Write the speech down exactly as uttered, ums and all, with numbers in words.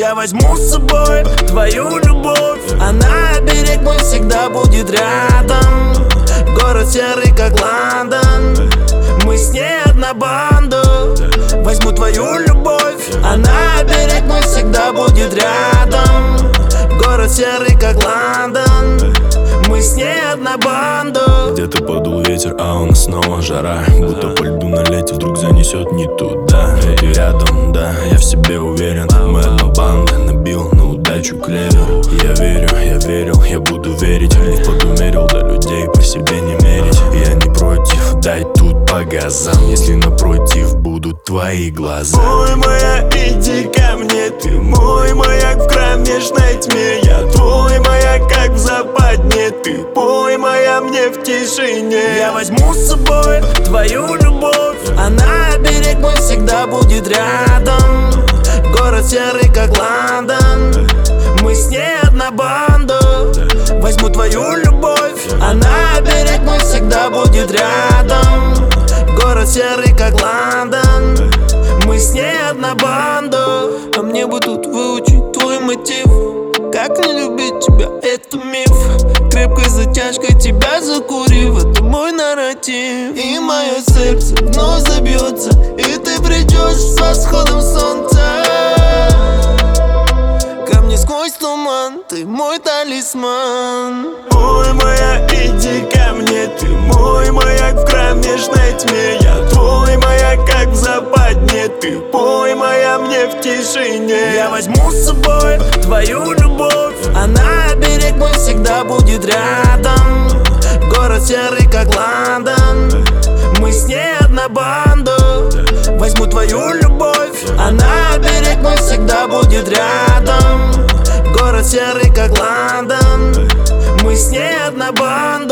Я возьму с собой твою любовь, она берег мой всегда будет рядом. Город серый, как Лондон, мы с ней одна банда. Возьму твою любовь, она берег мой всегда будет рядом. Город серый, как Лондон, мы с ней одна банда. Где-то подул ветер, а у нас снова жара. Будто по льду на лете вдруг занесет не туда. Ты рядом, да, я в себе уверен. Мы одна банда, набил на удачу клевер. Я верю, я верил, я буду верить. Не подумерил, до людей по себе не мерить. Я не против, дай тут по газам, если напротив будут твои глаза. Мой маяк, иди ко мне, ты мой маяк в кромешной тьме. Я твой маяк, как в западне, ты пой моя мне в тишине. Я возьму с собой твою любовь, она берег мой всегда будет рядом. Город серый, как Лондон, мы с ней одна банда. Возьму твою любовь, она берег мой всегда будет рядом. Город серый, как Лондон, мы с ней одна банда. А мне бы тут выучить твой мотив. Как не любить тебя, это миф. Крепкой затяжкой тебя закурив, это мой нарратив. И мое сердце вновь забьется, и ты придешь с восходом солнца ко мне сквозь туман, ты мой талисман. Мой маяк, иди ко мне, ты мой маяк в кромешной тьме. Я твой маяк, как в западне, ты пой моя мне в тишине. Я возьму с собой твою любовь, она берег мой всегда будет рядом. Город серый, как Лондон, мы с ней одна банда. Возьму твою любовь, она берег мой всегда будет рядом. Город серый, как Лондон, мы с ней одна банда.